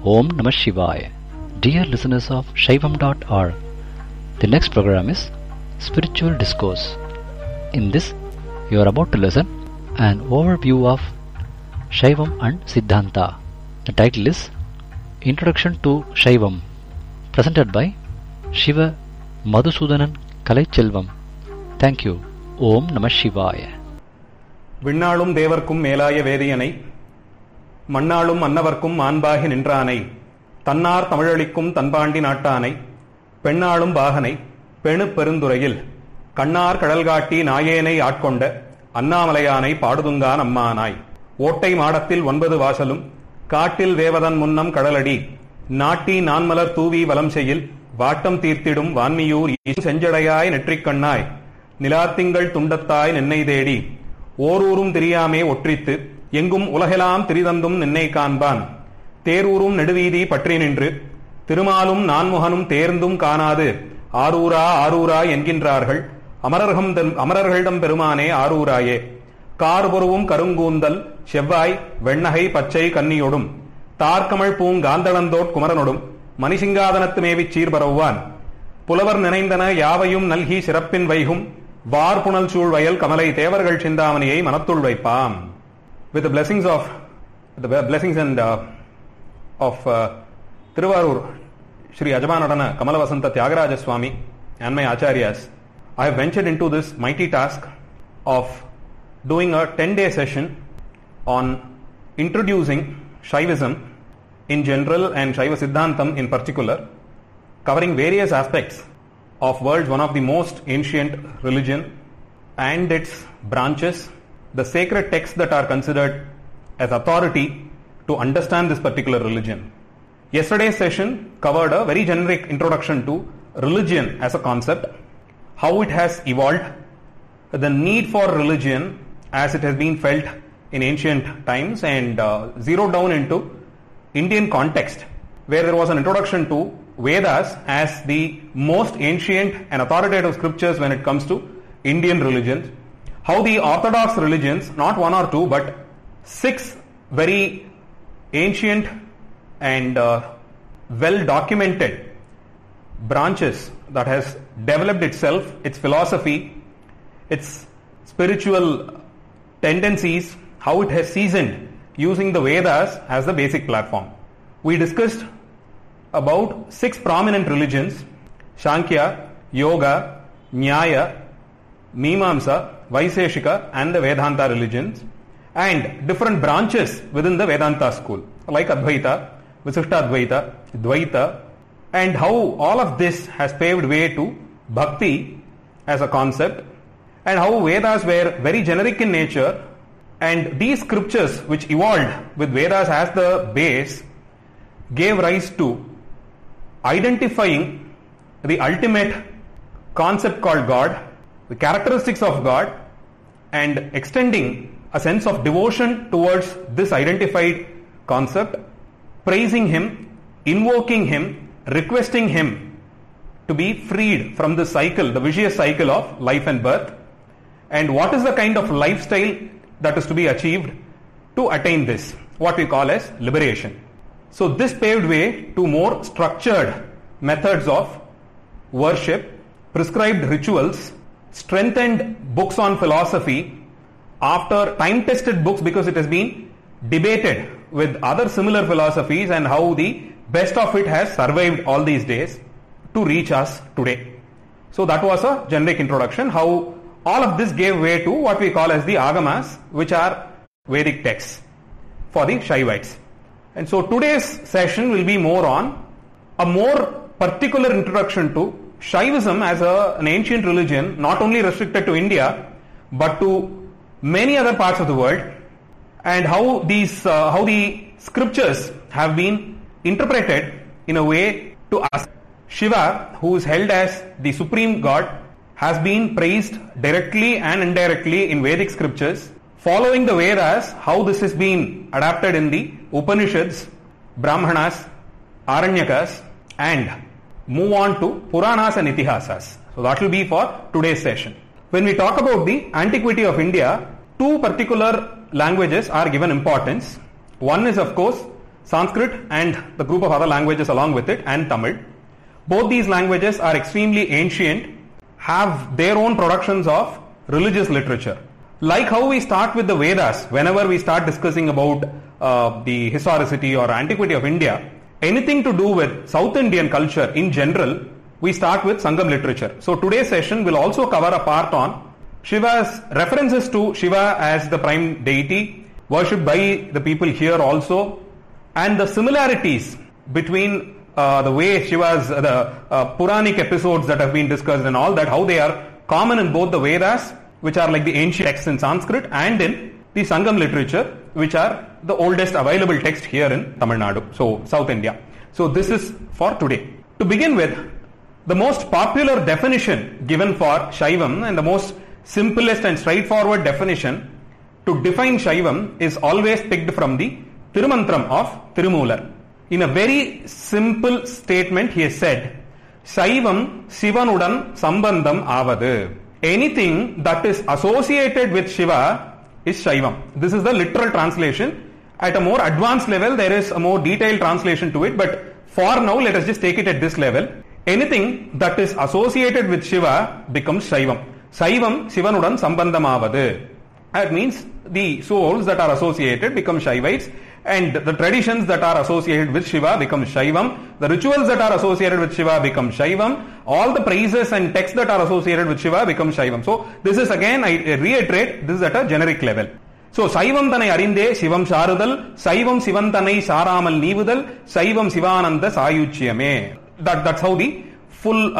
Om Namah Shivaya. Dear listeners of Shaivam.org, the next program is Spiritual Discourse. In this, you are about to listen an overview of Shaivam and Siddhanta. The title is Introduction to Shaivam, presented by Shiva Madhusudanan Kalaiselvam. Thank you. Om Namah Shivaya. விண்ணாளும் தேவர்க்கும் மேலாய வேதியனை, மண்ணாளும் மன்னவர்க்கும் மாண்பாகி நின்றானை, தன்னார் தமிழளிக்கும் தன்பாண்டி நாட்டானை, பெண்ணாளும் பாகனை பெணு பெருந்துறையில் கண்ணார் கடல்காட்டி நாயேனை ஆட்கொண்ட அண்ணாமலையானை பாடுதுங்கான் அம்மானாய், ஓட்டை மாடத்தில் 9 வாசலும் காட்டில் தேவதன் முன்னம் கடலடி நாட்டி நான்மலர் தூவி வலம் செய்யில் வாட்டம் தீர்த்திடும் வான்மியூர் செஞ்சடையாய் நெற்றிக்கண்ணாய் நிலாத்திங்கள் துண்டத்தாய் நின்னை தேடி ஓரூரும் தெரியாமே ஒற்றித்து எங்கும் உலகெலாம் திரிதந்தும் நின்னை காண்பான் தேரூரும் நெடுவீதி பற்றி நின்று திருமாலும் நான்முகனும் தேர்ந்தும் காணாது ஆரூரா ஆரூரா என்கின்றார்கள் அமரர்களிடம் பெருமானே ஆரூராயே. கார்பொருவும் கருங்கூந்தல் செவ்வாய் வெண்ணகை பச்சை கன்னியொடும் தார்கமழ் பூங்காந்தளந்தோட் குமரனொடும் மணிசிங்காதனத்து மேவிச் சீர்பரவுவான் புலவர் நினைந்தன யாவையும் நல்கி சிறப்பின் வைகும் வார்புணல் சூழ் வயல் கமலை தேவர்கள் சிந்தாமணியை மனத்துள் வைப்பாம். With the blessings of Tiruvarur Shri Ajamanadana Kamalavasanta Tyagaraja Swami and my Acharyas, I have ventured into this mighty task of doing a 10-day session on introducing Shaivism in general and Shaiva Siddhantam in particular, covering various aspects of world's one of the most ancient religion and its branches, the sacred texts that are considered as authority to understand this particular religion. Yesterday's session covered a very generic introduction to religion as a concept, how it has evolved, the need for religion as it has been felt in ancient times, and zeroed down into Indian context, where there was an introduction to Vedas as the most ancient and authoritative scriptures when it comes to Indian religions. How the orthodox religions, not one or two, but 6 very ancient and well documented branches that has developed itself, its philosophy, its spiritual tendencies, how it has seasoned using the Vedas as the basic platform. We discussed about 6 prominent religions: Sankhya, Yoga, Nyaya, Mimamsa, Vaiseshika and the Vedanta religions, and different branches within the Vedanta school like Advaita, Visishtadvaita, Dvaita, and how all of this has paved way to Bhakti as a concept, and how Vedas were very generic in nature, and these scriptures which evolved with Vedas as the base gave rise to identifying the ultimate concept called God, the characteristics of God, and extending a sense of devotion towards this identified concept, praising Him, invoking Him, requesting Him to be freed from the cycle, the vicious cycle of life and birth, and what is the kind of lifestyle that is to be achieved to attain this, what we call as liberation. So this paved way to more structured methods of worship, prescribed rituals, strengthened books on philosophy, after time-tested books because it has been debated with other similar philosophies, and how the best of it has survived all these days to reach us today. So that was a generic introduction, how all of this gave way to what we call as the Agamas, which are Vedic texts for the Shaivites. And so today's session will be more on a more particular introduction to Shaivism as an ancient religion, not only restricted to India, but to many other parts of the world, and how the scriptures have been interpreted in a way to us. Shiva, who is held as the supreme God, has been praised directly and indirectly in Vedic scriptures. Following the Vedas, how this has been adapted in the Upanishads, Brahmanas, Aranyakas, and move on to Puranas and Itihasas. So that will be for today's session. When we talk about the antiquity of India, 2 particular languages are given importance. One is, of course, Sanskrit and the group of other languages along with it, and Tamil. Both these languages are extremely ancient, have their own productions of religious literature. Like how we start with the Vedas, whenever we start discussing about the historicity or antiquity of India, anything to do with South Indian culture in general, we start with Sangam literature. So today's session will also cover a part on Shiva's references to Shiva as the prime deity, worshipped by the people here also, and the similarities between the way Shiva's, the Puranic episodes that have been discussed and all that, how they are common in both the Vedas, which are like the ancient texts in Sanskrit, and in the Sangam literature, which are the oldest available text here in Tamil Nadu, so South India. So this is for today. To begin with, the most popular definition given for Shaivam and the most simplest and straightforward definition to define Shaivam is always picked from the Tirumantram of Tirumular. In a very simple statement, he has said, Shaivam Sivanudan Sambandham Avadu. Anything that is associated with Shiva is Shaivam. This is the literal translation. At a more advanced level, there is a more detailed translation to it, but for now, let us just take it at this level. Anything that is associated with Shiva becomes Shaivam. Shaivam Sivanudan Sambandham Avadu. That means the souls that are associated become Shaivites, and the traditions that are associated with Shiva become Shaivam. The rituals that are associated with Shiva become Shaivam. All the praises and texts that are associated with Shiva become Shaivam. So this is again, I reiterate, this is at a generic level. So Shaivam Tanai Arinde Shivam Sharudal, Shaivam Sivan Tanai Saramal Nivudal, Shaivam Sivananda Sayuchyame. That's how the full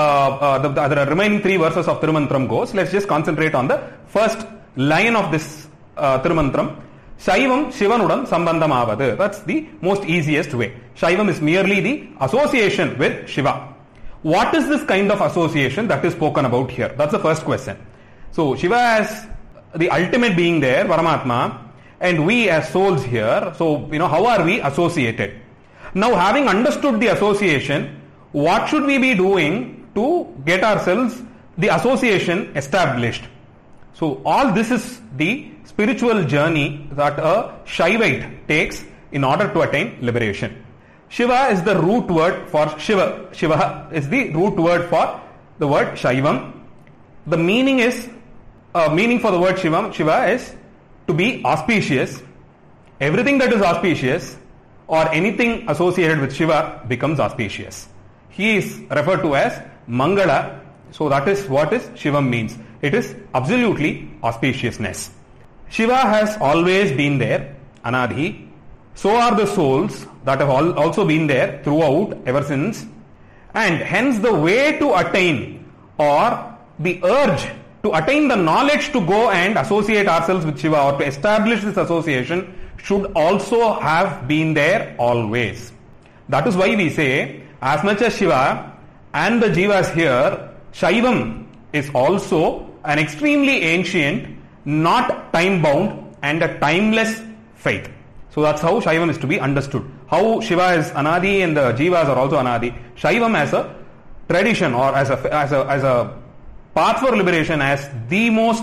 the remaining three verses of Tirumantram goes. Let's just concentrate on the first line of this Tirumantram. Shaivam Shivanudan Sambandham Avadu. That's the most easiest way. Shaivam is merely the association with Shiva. What is this kind of association that is spoken about here? That's the first question. So Shiva as the ultimate being there, Paramatma, and we as souls here. So, how are we associated? Now, having understood the association, what should we be doing to get ourselves the association established? So all this is the spiritual journey that a Shaivite takes in order to attain liberation. Shiva is the root word for Shiva. Shiva is the root word for the word Shaivam. The meaning for the word Shiva is to be auspicious. Everything that is auspicious or anything associated with Shiva becomes auspicious. He is referred to as Mangala. So that is what is Shivam means. It is absolutely auspiciousness. Shiva has always been there, Anadhi. So are the souls that have also been there throughout, ever since. And hence the way to attain, or the urge to attain the knowledge to go and associate ourselves with Shiva or to establish this association should also have been there always. That is why we say, as much as Shiva and the Jivas here, Shaivam is also an extremely ancient, not time-bound and a timeless faith. So that's how Shaivam is to be understood. How Shiva is Anadi and the Jivas are also Anadi. Shaivam as a tradition or as a path for liberation, as the most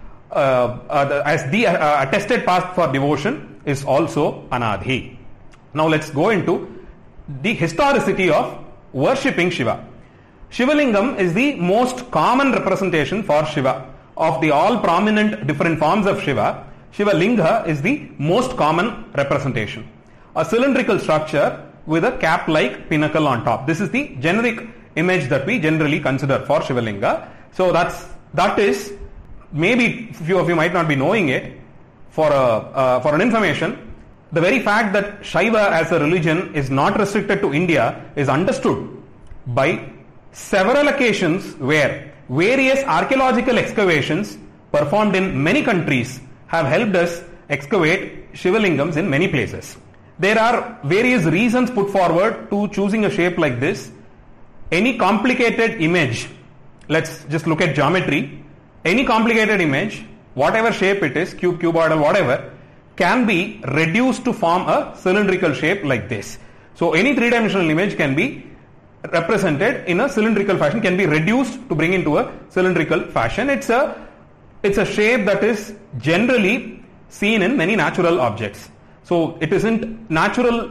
attested path for devotion is also Anadi. Now let's go into the historicity of worshipping Shiva. Shivalingam is the most common representation for Shiva. Of the all prominent different forms of Shiva, Shivalinga is the most common representation. A cylindrical structure with a cap-like pinnacle on top. This is the generic image that we generally consider for Shivalinga. So that is, maybe few of you might not be knowing it, for an information, the very fact that Shaiva as a religion is not restricted to India is understood by several occasions where various archaeological excavations performed in many countries have helped us excavate Shivalingams in many places. There are various reasons put forward to choosing a shape like this. Any complicated image, let's just look at geometry, any complicated image, whatever shape it is, cube, cuboidal, whatever, can be reduced to form a cylindrical shape like this. So any three-dimensional image can be represented in a cylindrical fashion, can be reduced to bring into a cylindrical fashion. It's a shape that is generally seen in many natural objects. So it isn't natural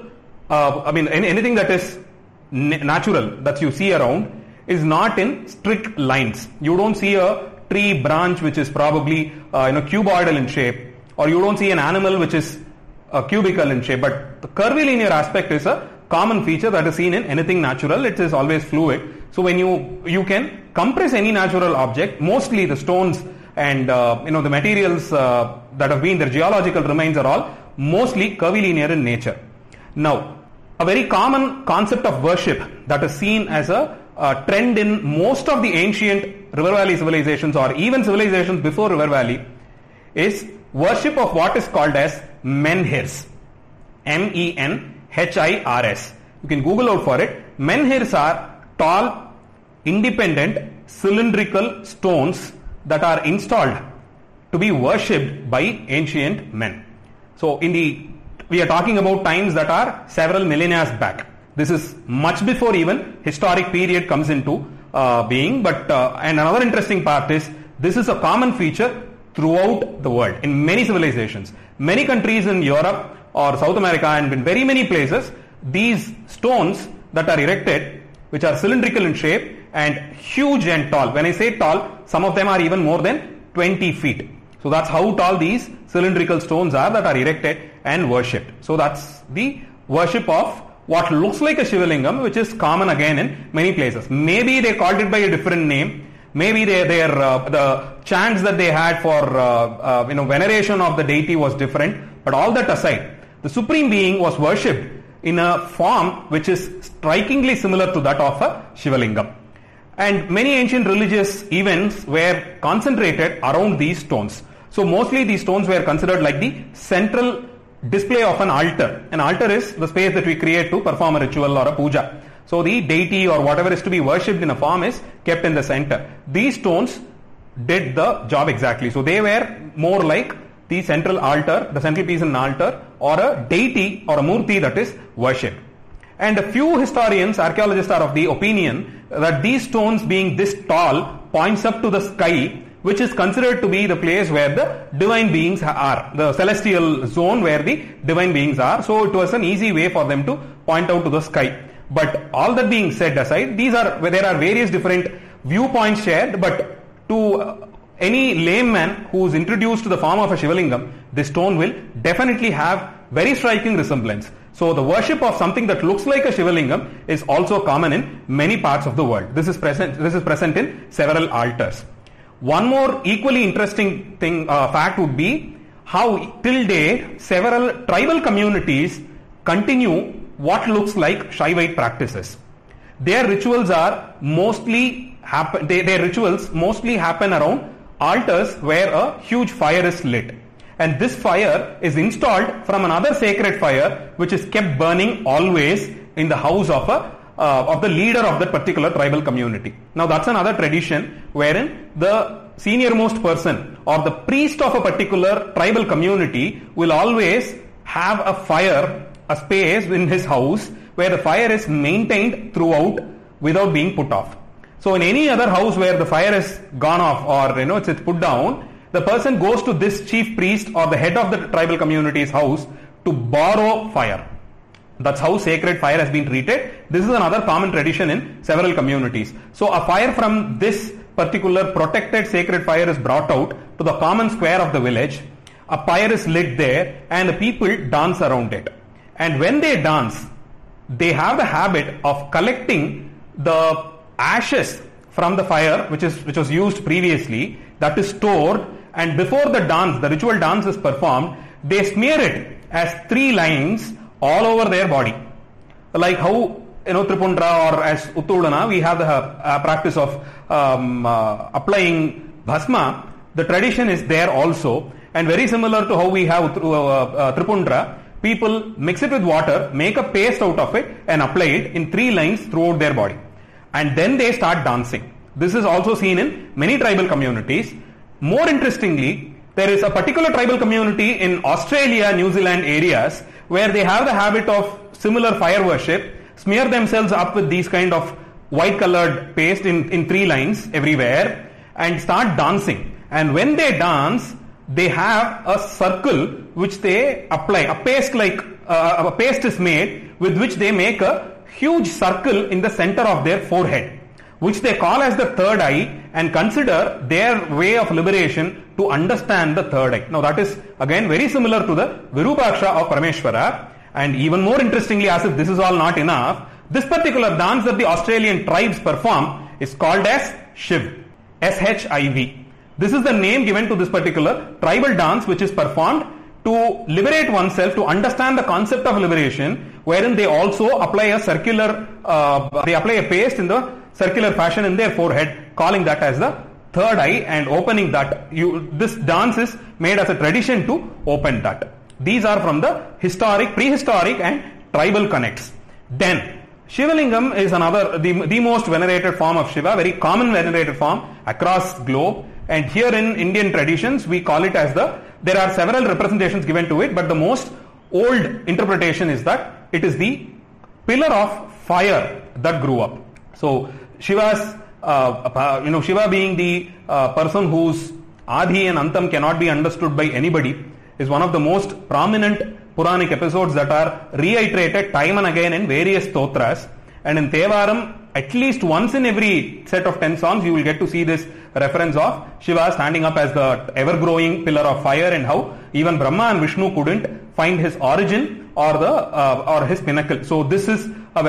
anything that is natural that you see around is not in strict lines. You don't see a tree branch which is probably cuboidal in shape, or you don't see an animal which is cubical in shape. But the curvilinear aspect is a common feature that is seen in anything natural. It is always fluid. So when you can compress any natural object, mostly the stones and the materials that have been their geological remains are all mostly curvilinear in nature. Now, a very common concept of worship that is seen as a trend in most of the ancient river valley civilizations, or even civilizations before river valley, is worship of what is called as menhirs. menhirs. You can Google out for it. Menhirs are tall, independent, cylindrical stones that are installed to be worshipped by ancient men. So we are talking about times that are several millennia back. This is much before even historic period comes into being. But and another interesting part is this is a common feature throughout the world in many civilizations. Many countries in Europe or South America and in very many places, these stones that are erected, which are cylindrical in shape and huge and tall. When I say tall, some of them are even more than 20 feet. So that's how tall these cylindrical stones are that are erected and worshipped. So that's the worship of what looks like a Shivalingam, which is common again in many places. Maybe they called it by a different name. Maybe the chants that they had for veneration of the deity was different. But all that aside, the Supreme Being was worshipped in a form which is strikingly similar to that of a Shivalingam. And many ancient religious events were concentrated around these stones. So mostly these stones were considered like the central display of an altar. An altar is the space that we create to perform a ritual or a puja. So the deity or whatever is to be worshipped in a form is kept in the center. These stones did the job exactly. So they were more like the central altar, the central piece in an altar, or a deity or a murti that is worshipped. And a few historians, archaeologists are of the opinion that these stones being this tall points up to the sky, which is considered to be the place where the divine beings are, the celestial zone where the divine beings are. So it was an easy way for them to point out to the sky. But all that being said aside, there are various different viewpoints shared, but to any layman who is introduced to the form of a Shivalingam, this stone will definitely have very striking resemblance. So the worship of something that looks like a Shivalingam is also common in many parts of the world. This is present in several altars. One more equally interesting fact would be how till date several tribal communities continue what looks like Shaivite practices. Their rituals mostly happen around altars where a huge fire is lit. And this fire is installed from another sacred fire which is kept burning always in the house of the leader of that particular tribal community. Now that's another tradition wherein the senior-most person or the priest of a particular tribal community will always have a fire, a space in his house where the fire is maintained throughout without being put off. So in any other house where the fire is gone off or it's put down, the person goes to this chief priest or the head of the tribal community's house to borrow fire. That's how sacred fire has been treated. This is another common tradition in several communities. So a fire from this particular protected sacred fire is brought out to the common square of the village. A fire is lit there and the people dance around it. And when they dance, they have the habit of collecting the ashes from the fire which was used previously, that is stored, and before the ritual dance is performed, they smear it as 3 lines all over their body. Like how Tripundra or as Uttudana, we have the practice of applying bhasma. The tradition is there also, and very similar to how we have Tripundra, people mix it with water, make a paste out of it and apply it in 3 lines throughout their body. And then they start dancing. This is also seen in many tribal communities. More interestingly, there is a particular tribal community in Australia, New Zealand areas where they have the habit of similar fire worship, smear themselves up with these kind of white colored paste in 3 lines everywhere and start dancing. And when they dance, they have a circle which they apply. A paste is made with which they make a huge circle in the center of their forehead, which they call as the third eye and consider their way of liberation to understand the third eye. Now that is again very similar to the Virupaksha of Parameshwara, and even more interestingly, as if this is all not enough, this particular dance that the Australian tribes perform is called as Shiv, S-H-I-V. This is the name given to this particular tribal dance which is performed to liberate oneself, to understand the concept of liberation, wherein they also apply a paste in the circular fashion in their forehead, calling that as the third eye and opening that. This dance is made as a tradition to open that. These are from the prehistoric and tribal connects. Then Shivalingam is another, the most venerated form of Shiva, very common venerated form across globe. And here in Indian traditions, we call it as there are several representations given to it, but the most old interpretation is that it is the pillar of fire that grew up. So Shiva being the person whose Adi and Antam cannot be understood by anybody, is one of the most prominent Puranic episodes that are reiterated time and again in various stotras. And in Tevaram, at least once in every set of 10 songs, you will get to see this reference of Shiva standing up as the ever-growing pillar of fire, and how even Brahma and Vishnu couldn't find his origin or his pinnacle. So this is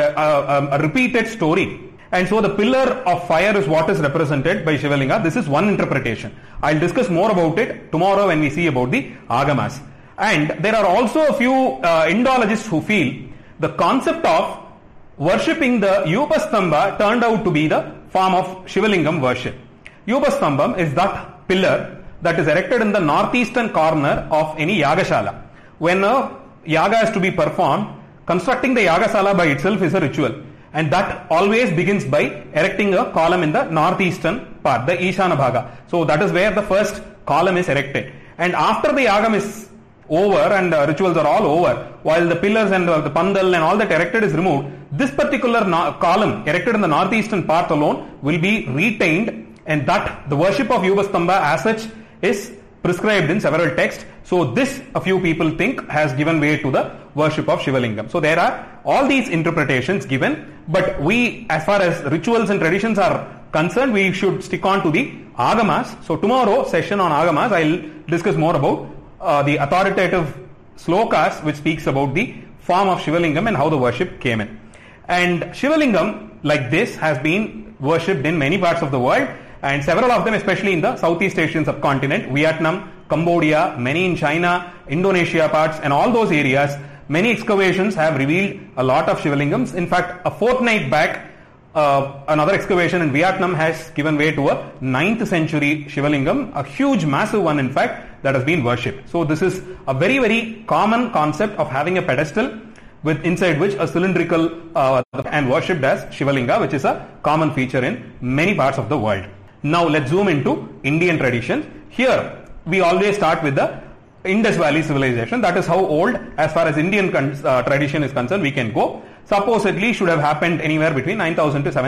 a repeated story. And so the pillar of fire is what is represented by Shivalinga. This is one interpretation. I'll discuss more about it tomorrow when we see about the Agamas. And there are also a few Indologists who feel the concept of worshipping the Yupastamba turned out to be the form of Shivalingam worship. Yupastambam is that pillar that is erected in the northeastern corner of any Yagashala. When a yaga is to be performed, constructing the Yagashala by itself is a ritual. And that always begins by erecting a column in the northeastern part, the Ishana Bhaga. So that is where the first column is erected. And after the yagam is over and the rituals are all over, while the pillars and the pandal and all that erected is removed, this particular column erected in the northeastern part alone will be retained, and that the worship of Yupastamba as such is prescribed in several texts. So this, a few people think, has given way to the worship of Shivalingam. So there are all these interpretations given, but we, as far as rituals and traditions are concerned, we should stick on to the Agamas. So tomorrow session on Agamas, I'll discuss more about the authoritative slokas which speaks about the form of Shivalingam and how the worship came in. And Shivalingam, like this, has been worshipped in many parts of the world, and several of them, especially in the Southeast Asian subcontinent, Vietnam, Cambodia, many in China, Indonesia parts, and all those areas. Many excavations have revealed a lot of Shivalingams. In fact, a fortnight back, another excavation in Vietnam has given way to a 9th century Shivalingam, a huge, massive one, in fact, that has been worshipped. So this is a very, very common concept of having a pedestal with inside which a cylindrical and worshipped as Shivalinga, which is a common feature in many parts of the world. Now let's zoom into Indian traditions. Here we always start with the Indus Valley civilization. That is how old, as far as Indian tradition is concerned, we can go. Supposedly should have happened anywhere between 9,000 to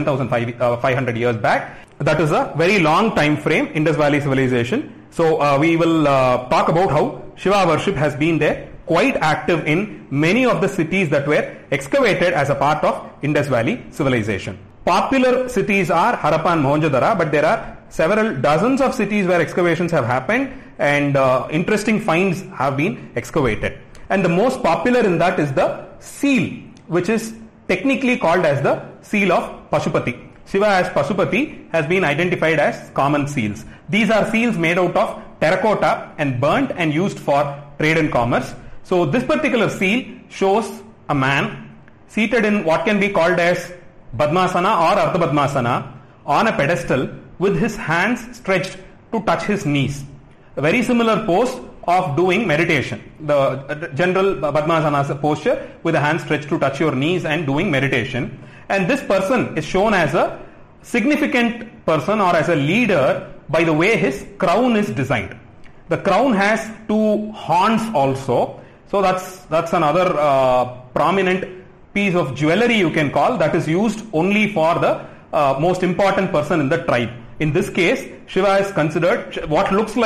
7,500 years back. That is a very long time frame, Indus Valley civilization. So we will talk about how Shiva worship has been there, quite active in many of the cities that were excavated as a part of Indus Valley civilization. Popular cities are Harappa and Mohenjo-daro, but there are several dozens of cities where excavations have happened and interesting finds have been excavated. And the most popular in that is the seal, which is technically called as the seal of Pashupati. Shiva as Pashupati has been identified as common seals. These are seals made out of terracotta and burnt and used for trade and commerce. So this particular seal shows a man seated in what can be called as Padmasana or Ardha Padmasana on a pedestal with his hands stretched to touch his knees. A very similar pose of doing meditation. The general Padmasana posture with the hands stretched to touch your knees and doing meditation. And this person is shown as a significant person or as a leader by the way his crown is designed. The crown has two horns also. So that's another prominent piece of jewelry, you can call, that is used only for the most important person in the tribe. In this case, Shiva is considered what looks like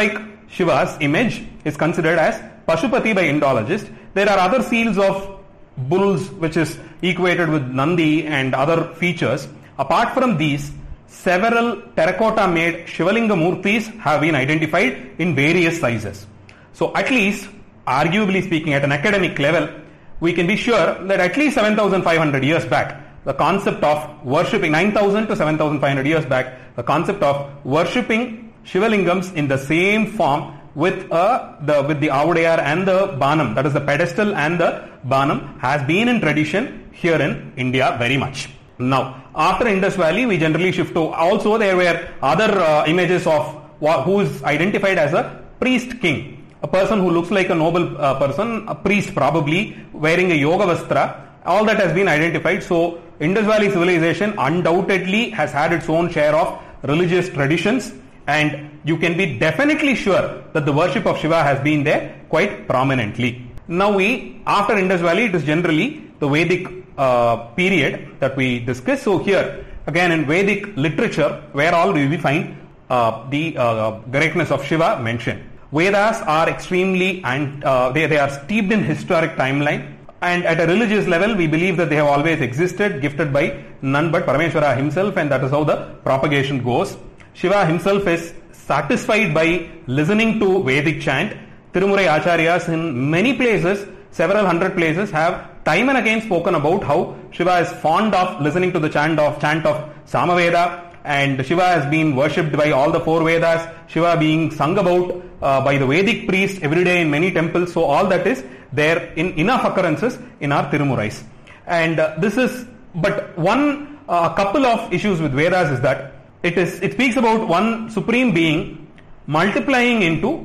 Shiva's image is considered as Pashupati by Indologists. There are other seals of bulls which is equated with Nandi and other features. Apart from these, several terracotta made Shivalinga Murtis have been identified in various sizes. So at least, arguably speaking, at an academic level, we can be sure that at least 7,500 years back, the concept of worshipping, 9,000 to 7,500 years back, the concept of worshipping Shivalingams in the same form with the Avudayar and the Banam, that is the pedestal and the Banam, has been in tradition here in India very much. Now, after Indus Valley, we generally shift to, also there were other images of who is identified as a priest king, a person who looks like a noble person, a priest probably, wearing a yoga vastra. All that has been identified. So, Indus Valley civilization undoubtedly has had its own share of religious traditions, and you can be definitely sure that the worship of Shiva has been there quite prominently. Now after Indus Valley, it is generally the Vedic period that we discuss. So here, again in Vedic literature, where all do we find the greatness of Shiva mentioned? Vedas are extremely, and they are steeped in historic timeline. And at a religious level, we believe that they have always existed, gifted by none but Parameshwara himself, and that is how the propagation goes. Shiva himself is satisfied by listening to Vedic chant. Tirumurai Acharyas in many places, several hundred places, have time and again spoken about how Shiva is fond of listening to the chant of Samaveda, and Shiva has been worshipped by all the four Vedas, Shiva being sung about by the Vedic priests every day in many temples. So all that is there in enough occurrences in our Tirumurais. And this is, but one couple of issues with Vedas is that it speaks about one supreme being multiplying into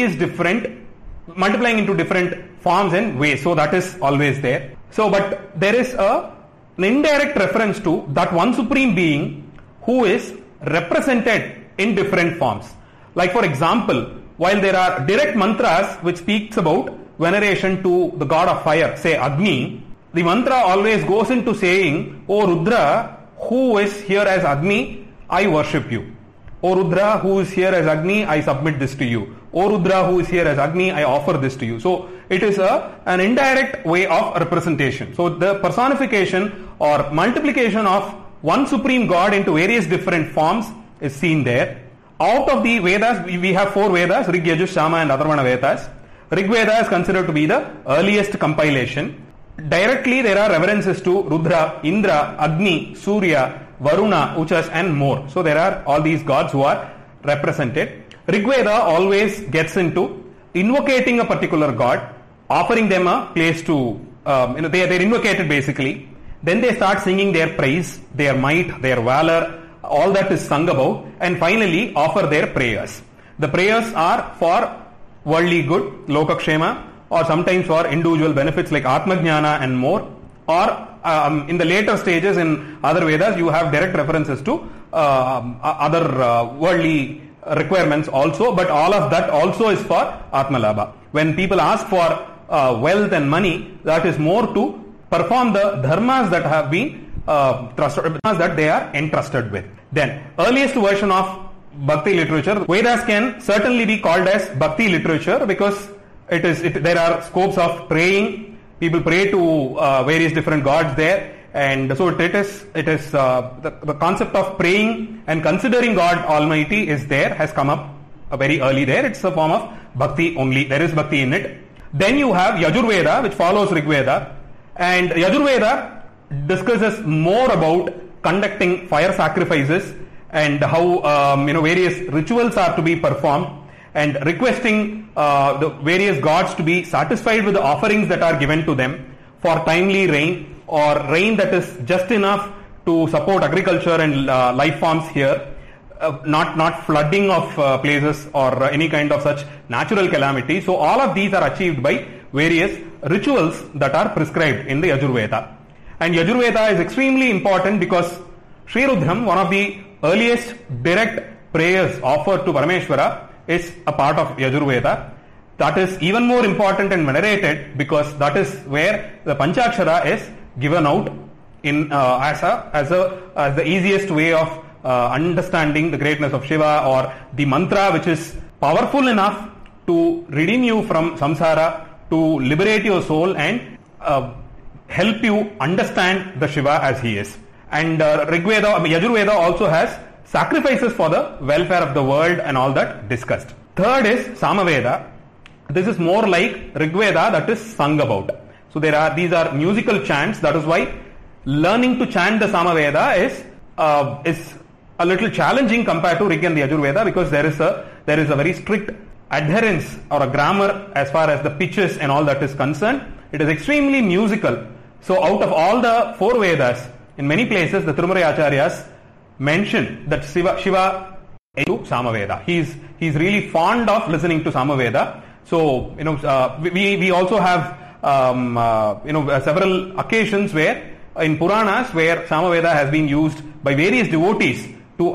different forms and ways. So that is always there. So, but there is an indirect reference to that one supreme being who is represented in different forms. Like for example, while there are direct mantras which speaks about veneration to the god of fire, say Agni, the mantra always goes into saying, O Rudra, who is here as Agni, I worship you. O Rudra, who is here as Agni, I submit this to you. O Rudra, who is here as Agni, I offer this to you. So it is an indirect way of representation. So the personification or multiplication of one supreme god into various different forms is seen there. Out of the Vedas, we have four Vedas, Rig, Yajur, Sama and Atharvana Vedas. Rig Veda is considered to be the earliest compilation. Directly there are references to Rudra, Indra, Agni, Surya, Varuna, Uchas and more. So there are all these gods who are represented. Rig Veda always gets into invocating a particular god, offering them a place to, they're invocated basically. Then they start singing their praise, their might, their valor, all that is sung about, and finally offer their prayers. The prayers are for worldly good, Lokakshema, or sometimes for individual benefits like Atmajnana and more, or in the later stages in other Vedas you have direct references to other worldly requirements also, but all of that also is for Atmalabha. When people ask for wealth and money, that is more to perform the dharmas that have been trusted, that they are entrusted with. Then, earliest version of Bhakti literature, Vedas can certainly be called as Bhakti literature because there are scopes of praying. People pray to various different gods there, and so it is the concept of praying and considering God Almighty is there, has come up very early there. It's a form of Bhakti only. There is Bhakti in it. Then you have Yajur Veda, which follows Rig Veda, and Yajur Veda discusses more about conducting fire sacrifices and how various rituals are to be performed, and requesting the various gods to be satisfied with the offerings that are given to them for timely rain, or rain that is just enough to support agriculture and life forms here, not flooding of places or any kind of such natural calamity. So all of these are achieved by various rituals that are prescribed in the Yajur Veda. And Yajur Veda is extremely important because Sri Rudram, one of the earliest direct prayers offered to Parameshwara, is a part of Yajur Veda. That is even more important and venerated because that is where the Panchakshara is given out in as the easiest way of understanding the greatness of Shiva, or the mantra which is powerful enough to redeem you from samsara, to liberate your soul and help you understand the Shiva as he is. And Yajurveda also has sacrifices for the welfare of the world and all that discussed. Third is Samaveda. This is more like Rigveda, that is sung about. So these are musical chants. That is why learning to chant the Samaveda is a little challenging compared to Rig and the Yajurveda, because there is a very strict adherence or a grammar as far as the pitches and all that is concerned. It is extremely musical. So out of all the 4 Vedas, in many places the Tirumurai Acharyas mention that Shiva is to Samaveda. He's really fond of listening to Samaveda. So we also have several occasions where in Puranas where Samaveda has been used by various devotees to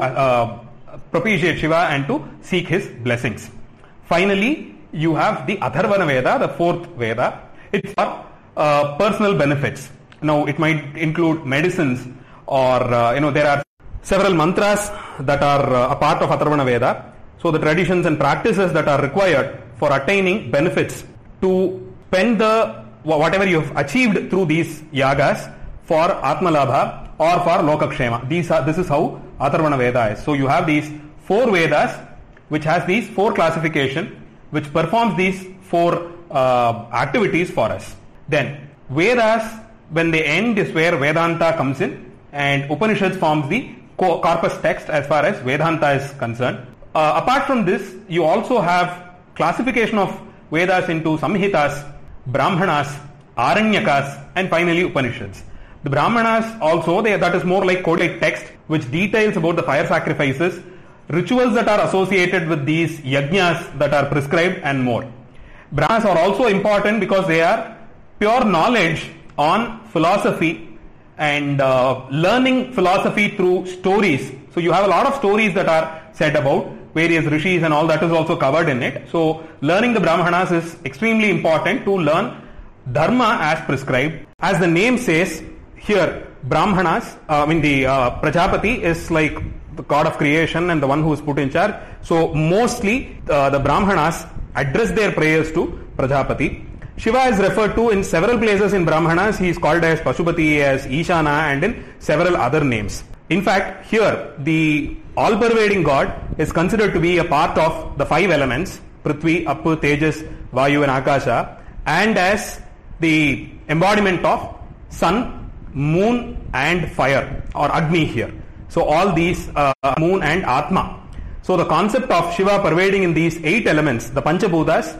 propitiate Shiva and to seek his blessings. Finally, you have the Atharvana Veda, the 4th Veda. It's for personal benefits. Now, it might include medicines, or there are several mantras that are a part of Atharvana Veda. So, the traditions and practices that are required for attaining benefits to spend whatever you have achieved through these yagas for Atmalabha or for Lokakshema. This is how Atharvana Veda is. So, you have these 4 Vedas which has these 4 classification, which performs these 4 activities for us. Then Vedas, when they end, is where Vedanta comes in, and Upanishads forms the corpus text as far as Vedanta is concerned. Apart from this, you also have classification of Vedas into Samhitas, Brahmanas, Aranyakas, and finally Upanishads. The Brahmanas also, that is more like coded text which details about the fire sacrifices, rituals that are associated with these yajnas that are prescribed, and more. Brahmanas are also important because they are pure knowledge on philosophy and learning philosophy through stories. So you have a lot of stories that are said about various rishis and all that is also covered in it. So learning the Brahmanas is extremely important to learn dharma as prescribed. As the name says here, Brahmanas, the Prajapati is like the god of creation and the one who is put in charge. So mostly the Brahmanas address their prayers to Prajapati. Shiva is referred to in several places in Brahmanas. He is called as Pashupati, as Ishana, and in several other names. In fact, here the all-pervading god is considered to be a part of the 5 elements, Prithvi, Apu, Tejas, Vayu and Akasha, and as the embodiment of sun, moon and fire, or Agni here. So all these moon and Atma. So the concept of Shiva pervading in these 8 elements, the Panchabhutas,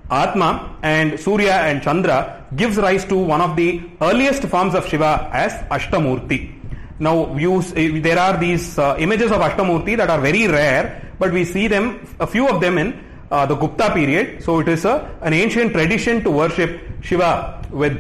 Atma and Surya and Chandra, gives rise to one of the earliest forms of Shiva as Ashtamurti. Now there are these images of Ashtamurti that are very rare, but we see them, a few of them in the Gupta period. So it is an ancient tradition to worship Shiva with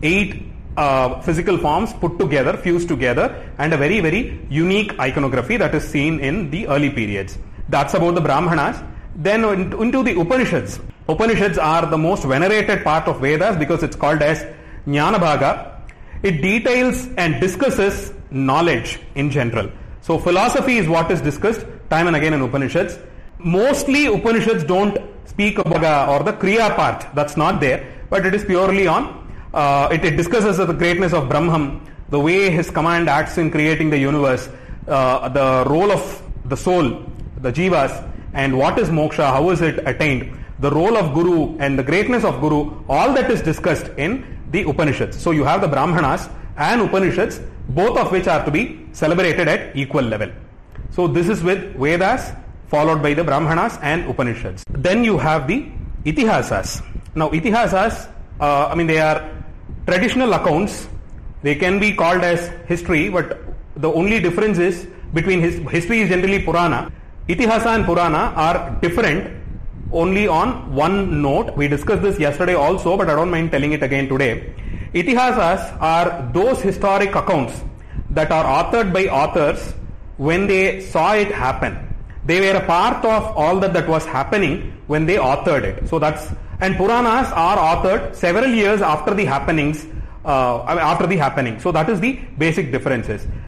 8 physical forms put together, fused together, and a very, very unique iconography that is seen in the early periods. That's about the Brahmanas. Then into the Upanishads. Upanishads are the most venerated part of Vedas because it's called as Jnanabhaga. It details and discusses knowledge in general. So philosophy is what is discussed time and again in Upanishads. Mostly Upanishads don't speak about or the Kriya part. That's not there. But it is purely on it discusses the greatness of Brahman, the way his command acts in creating the universe, the role of the soul, the jivas, and what is moksha, how is it attained, the role of Guru and the greatness of Guru, all that is discussed in the Upanishads. So you have the Brahmanas and Upanishads, both of which are to be celebrated at equal level. So this is with Vedas, followed by the Brahmanas and Upanishads. Then you have the Itihasas. Now Itihasas, they are traditional accounts. They can be called as history, but the only difference is between history is generally Purana. Itihasa and Purana are different only on one note. We discussed this yesterday also, but I don't mind telling it again today. Itihasas are those historic accounts that are authored by authors when they saw it happen. They were a part of all that was happening when they authored it. So and Puranas are authored several years after the happenings. So that is the basic differences.